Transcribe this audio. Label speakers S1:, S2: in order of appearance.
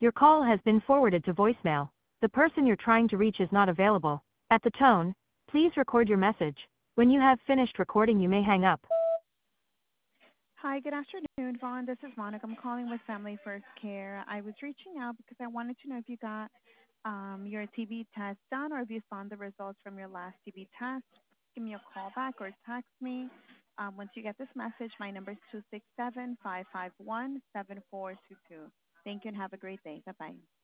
S1: Your call has been forwarded to voicemail. The person you're trying to reach is not available. At the tone, please record your message. When you have finished recording, you may hang up.
S2: Hi, good afternoon, Vaughn. This is Monica. I'm calling with Family First Care. I was reaching out because I wanted to know if you got your TB test done or if you found the results from your last TB test. Give me a call back or text me. Once you get this message, my number is 267-551-7422. Thank you and have a great day. Bye-bye.